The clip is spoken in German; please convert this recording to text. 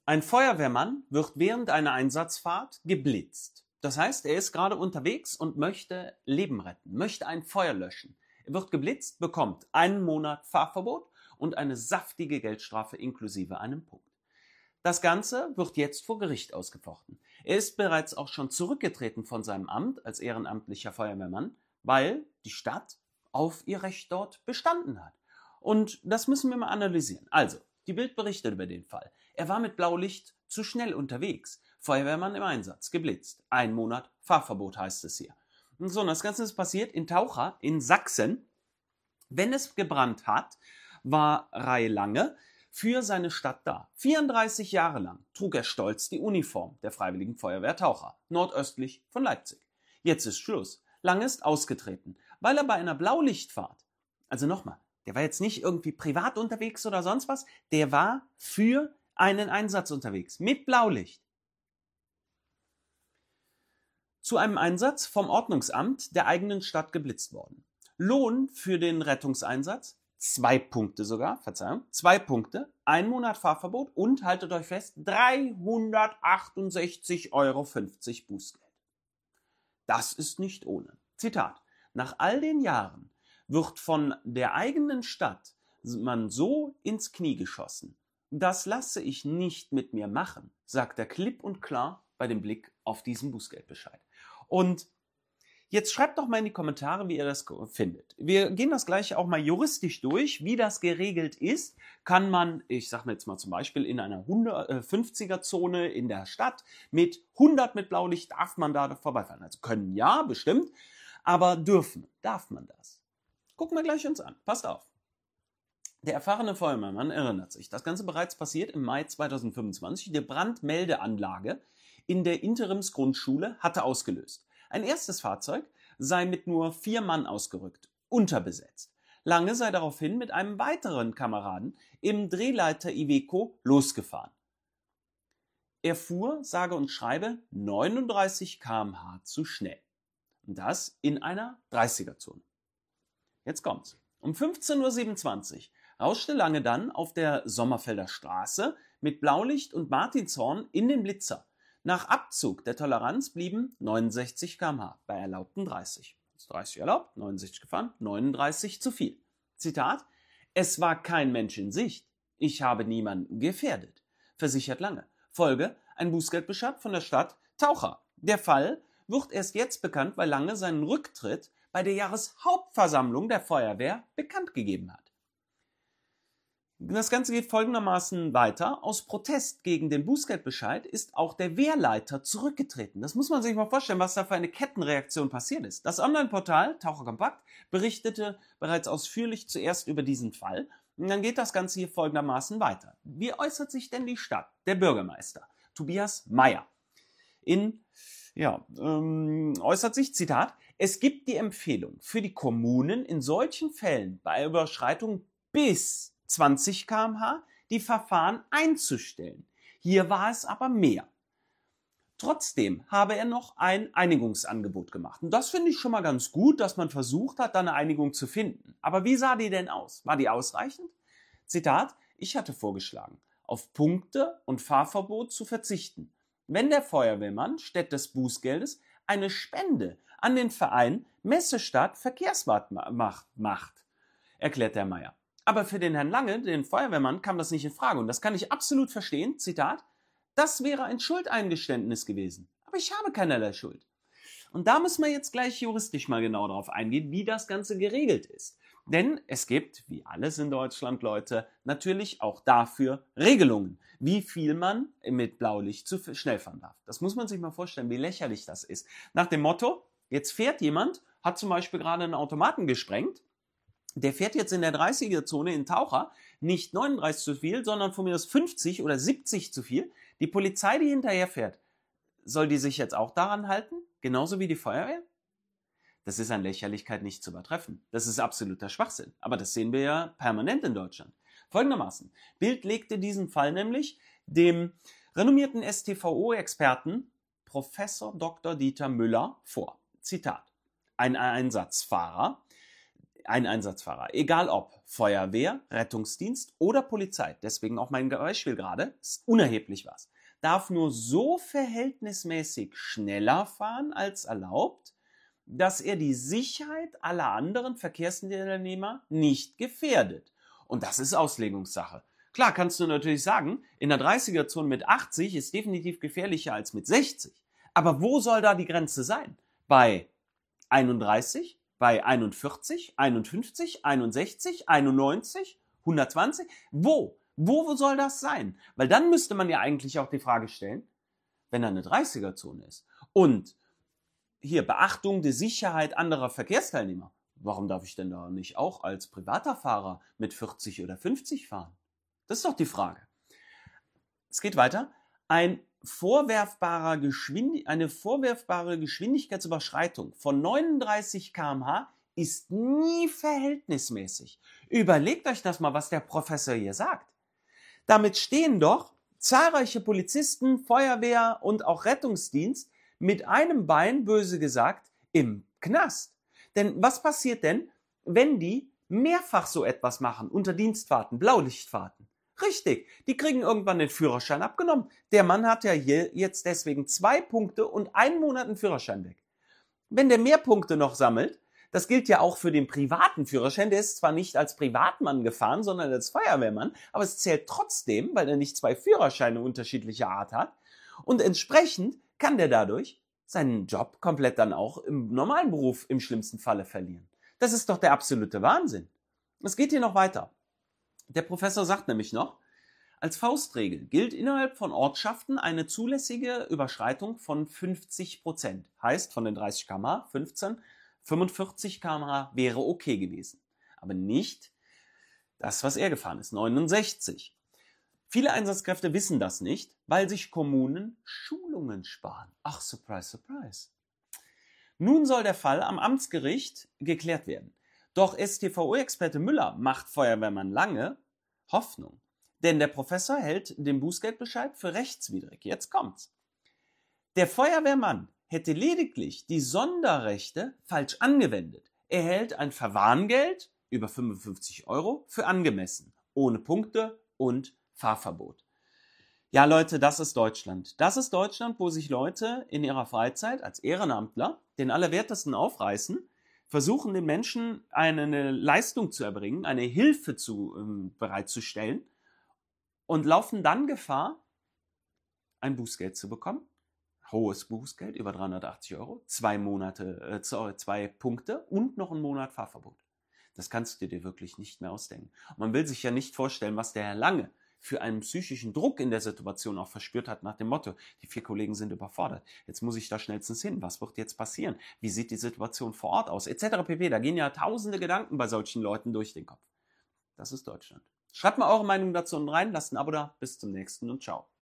Ein Feuerwehrmann wird während einer Einsatzfahrt geblitzt. Das heißt, er ist gerade unterwegs und möchte Leben retten, möchte ein Feuer löschen. Er wird geblitzt, bekommt 1 Monat Fahrverbot und eine saftige Geldstrafe inklusive einem Punkt. Das Ganze wird jetzt vor Gericht ausgefochten. Er ist bereits auch schon zurückgetreten von seinem Amt als ehrenamtlicher Feuerwehrmann, weil die Stadt auf ihr Recht dort bestanden hat. Und das müssen wir mal analysieren. Also, die Bild berichtet über den Fall. Er war mit Blaulicht zu schnell unterwegs. Feuerwehrmann im Einsatz, geblitzt. 1 Monat Fahrverbot heißt es hier. Und so, und das Ganze ist passiert in Taucha in Sachsen. Wenn es gebrannt hat, war Ray Lange für seine Stadt da. 34 Jahre lang trug er stolz die Uniform der Freiwilligen Feuerwehr Taucha, nordöstlich von Leipzig. Jetzt ist Schluss. Lange ist ausgetreten, weil er bei einer Blaulichtfahrt, also nochmal, der war jetzt nicht irgendwie privat unterwegs oder sonst was, der war für einen Einsatz unterwegs, mit Blaulicht. Zu einem Einsatz vom Ordnungsamt der eigenen Stadt geblitzt worden. Lohn für den Rettungseinsatz, 2 Punkte sogar, 2 Punkte, 1 Monat Fahrverbot und, haltet euch fest, 368,50 € Bußgeld. Das ist nicht ohne. Zitat: Nach all den Jahren wird von der eigenen Stadt man so ins Knie geschossen. Das lasse ich nicht mit mir machen, sagt er klipp und klar bei dem Blick auf diesen Bußgeldbescheid. Und jetzt schreibt doch mal in die Kommentare, wie ihr das findet. Wir gehen das gleiche auch mal juristisch durch, wie das geregelt ist. Kann man, ich sage mir jetzt mal zum Beispiel, in einer 50er-Zone in der Stadt mit 100 mit Blaulicht, darf man da vorbeifahren? Also können ja, bestimmt, aber darf man das? Gucken wir gleich uns an. Passt auf. Der erfahrene Feuerwehrmann erinnert sich, das Ganze bereits passiert im Mai 2025. Die Brandmeldeanlage in der Interimsgrundschule hatte ausgelöst. Ein erstes Fahrzeug sei mit nur 4 Mann ausgerückt, unterbesetzt. Lange sei daraufhin mit einem weiteren Kameraden im Drehleiter Iveco losgefahren. Er fuhr, sage und schreibe, 39 km/h zu schnell. Und das in einer 30er-Zone. Jetzt kommt's. Um 15:27 Uhr rauschte Lange dann auf der Sommerfelder Straße mit Blaulicht und Martinshorn in den Blitzer. Nach Abzug der Toleranz blieben 69 km/h bei erlaubten 30. 30 erlaubt, 69 gefahren, 39 zu viel. Zitat: Es war kein Mensch in Sicht. Ich habe niemanden gefährdet, versichert Lange. Folge: ein Bußgeldbescheid von der Stadt Taucha. Der Fall wird erst jetzt bekannt, weil Lange seinen Rücktritt bei der Jahreshauptversammlung der Feuerwehr bekannt gegeben hat. Das Ganze geht folgendermaßen weiter. Aus Protest gegen den Bußgeldbescheid ist auch der Wehrleiter zurückgetreten. Das muss man sich mal vorstellen, was da für eine Kettenreaktion passiert ist. Das Online-Portal Taucher Kompakt berichtete bereits ausführlich zuerst über diesen Fall. Und dann geht das Ganze hier folgendermaßen weiter. Wie äußert sich denn die Stadt? Der Bürgermeister Tobias Meyer äußert sich, Zitat: Es gibt die Empfehlung für die Kommunen in solchen Fällen bei Überschreitung bis 20 km/h die Verfahren einzustellen. Hier war es aber mehr. Trotzdem habe er noch ein Einigungsangebot gemacht. Und das finde ich schon mal ganz gut, dass man versucht hat, da eine Einigung zu finden. Aber wie sah die denn aus? War die ausreichend? Zitat: Ich hatte vorgeschlagen, auf Punkte und Fahrverbot zu verzichten, wenn der Feuerwehrmann statt des Bußgeldes eine Spende an den Verein Messestadt Verkehrswart macht, erklärt der Meier. Aber für den Herrn Lange, den Feuerwehrmann, kam das nicht in Frage. Und das kann ich absolut verstehen. Zitat: Das wäre ein Schuldeingeständnis gewesen. Aber ich habe keinerlei Schuld. Und da müssen wir jetzt gleich juristisch mal genau darauf eingehen, wie das Ganze geregelt ist. Denn es gibt, wie alles in Deutschland, Leute, natürlich auch dafür Regelungen, wie viel man mit Blaulicht zu schnell fahren darf. Das muss man sich mal vorstellen, wie lächerlich das ist. Nach dem Motto, jetzt fährt jemand, hat zum Beispiel gerade einen Automaten gesprengt, der fährt jetzt in der 30er-Zone in Taucha nicht 39 zu viel, sondern von mir aus 50 oder 70 zu viel. Die Polizei, die hinterher fährt, soll die sich jetzt auch daran halten? Genauso wie die Feuerwehr? Das ist an Lächerlichkeit nicht zu übertreffen. Das ist absoluter Schwachsinn. Aber das sehen wir ja permanent in Deutschland. Folgendermaßen: Bild legte diesen Fall nämlich dem renommierten StVO-Experten Professor Dr. Dieter Müller vor. Zitat: Ein Einsatzfahrer ein Einsatzfahrer, egal ob Feuerwehr, Rettungsdienst oder Polizei, deswegen auch mein Beispiel gerade, ist unerheblich was, darf nur so verhältnismäßig schneller fahren als erlaubt, dass er die Sicherheit aller anderen Verkehrsteilnehmer nicht gefährdet. Und das ist Auslegungssache. Klar kannst du natürlich sagen, in der 30er-Zone mit 80 ist definitiv gefährlicher als mit 60. Aber wo soll da die Grenze sein? Bei 31? Bei 41? 51? 61? 91? 120? Wo? Wo soll das sein? Weil dann müsste man ja eigentlich auch die Frage stellen, wenn da eine 30er-Zone ist und hier Beachtung der Sicherheit anderer Verkehrsteilnehmer, warum darf ich denn da nicht auch als privater Fahrer mit 40 oder 50 fahren? Das ist doch die Frage. Es geht weiter. Eine vorwerfbare Geschwindigkeitsüberschreitung von 39 km/h ist nie verhältnismäßig. Überlegt euch das mal, was der Professor hier sagt. Damit stehen doch zahlreiche Polizisten, Feuerwehr und auch Rettungsdienst mit einem Bein, böse gesagt, im Knast. Denn was passiert denn, wenn die mehrfach so etwas machen, unter Dienstfahrten, Blaulichtfahrten? Richtig, die kriegen irgendwann den Führerschein abgenommen. Der Mann hat ja hier jetzt deswegen 2 Punkte und 1 Monat einen Führerschein weg. Wenn der mehr Punkte noch sammelt, das gilt ja auch für den privaten Führerschein, der ist zwar nicht als Privatmann gefahren, sondern als Feuerwehrmann, aber es zählt trotzdem, weil er nicht 2 Führerscheine unterschiedlicher Art hat. Und entsprechend kann der dadurch seinen Job komplett dann auch im normalen Beruf im schlimmsten Falle verlieren. Das ist doch der absolute Wahnsinn. Es geht hier noch weiter. Der Professor sagt nämlich noch, als Faustregel gilt innerhalb von Ortschaften eine zulässige Überschreitung von 50%. Heißt, von den 30 km/h, 45 km/h wäre okay gewesen. Aber nicht das, was er gefahren ist, 69. Viele Einsatzkräfte wissen das nicht, weil sich Kommunen Schulungen sparen. Ach, surprise, surprise. Nun soll der Fall am Amtsgericht geklärt werden. Doch StVO-Experte Müller macht Feuerwehrmann Lange Hoffnung. Denn der Professor hält den Bußgeldbescheid für rechtswidrig. Jetzt kommt's. Der Feuerwehrmann hätte lediglich die Sonderrechte falsch angewendet. Er erhält ein Verwarngeld über 55 € für angemessen, ohne Punkte und Fahrverbot. Ja, Leute, das ist Deutschland. Das ist Deutschland, wo sich Leute in ihrer Freizeit als Ehrenamtler den Allerwertesten aufreißen, versuchen den Menschen eine Leistung zu erbringen, eine Hilfe bereitzustellen und laufen dann Gefahr, ein Bußgeld zu bekommen. Hohes Bußgeld, über 380 €, 2 Punkte und noch einen Monat Fahrverbot. Das kannst du dir wirklich nicht mehr ausdenken. Und man will sich ja nicht vorstellen, was der Herr Lange für einen psychischen Druck in der Situation auch verspürt hat, nach dem Motto, die 4 Kollegen sind überfordert, jetzt muss ich da schnellstens hin, was wird jetzt passieren, wie sieht die Situation vor Ort aus, etc. pp. Da gehen ja tausende Gedanken bei solchen Leuten durch den Kopf. Das ist Deutschland. Schreibt mal eure Meinung dazu rein, lasst ein Abo da, bis zum nächsten und ciao.